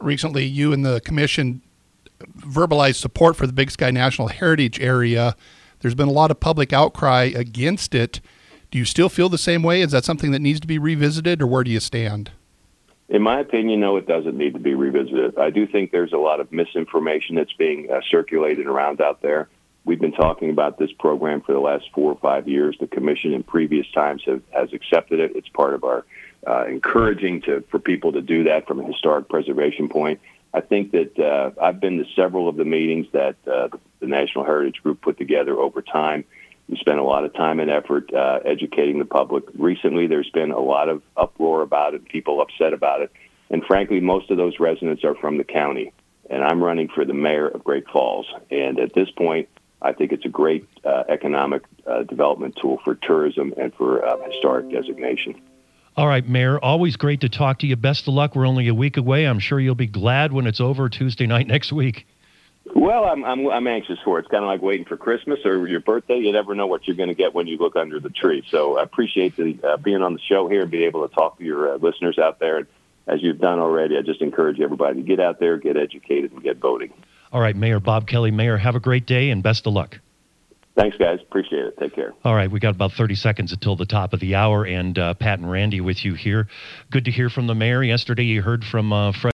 recently you and the commission verbalized support for the Big Sky National Heritage Area. There's been a lot of public outcry against it. Do you still feel the same way? Is that something that needs to be revisited, or where do you stand? In my opinion, no, it doesn't need to be revisited. I do think there's a lot of misinformation that's being circulated around out there. We've been talking about this program for the last 4 or 5 years. The commission in previous times has accepted it. It's part of our encouraging for people to do that from a historic preservation point. I think that I've been to several of the meetings that the National Heritage Group put together over time. We spent a lot of time and effort educating the public. Recently, there's been a lot of uproar about it, people upset about it. And frankly, most of those residents are from the county. And I'm running for the mayor of Great Falls. And at this point, I think it's a great economic development tool for tourism and for historic designation. All right, Mayor, always great to talk to you. Best of luck. We're only a week away. I'm sure you'll be glad when it's over Tuesday night next week. Well, I'm anxious for it. It's kind of like waiting for Christmas or your birthday. You never know what you're going to get when you look under the tree. So I appreciate being on the show here and being able to talk to your listeners out there. And as you've done already, I just encourage everybody to get out there, get educated, and get voting. All right, Mayor Bob Kelly. Mayor, have a great day and best of luck. Thanks, guys. Appreciate it. Take care. All right, we got about 30 seconds until the top of the hour, and Pat and Randy with you here. Good to hear from the mayor. Yesterday you heard from Fred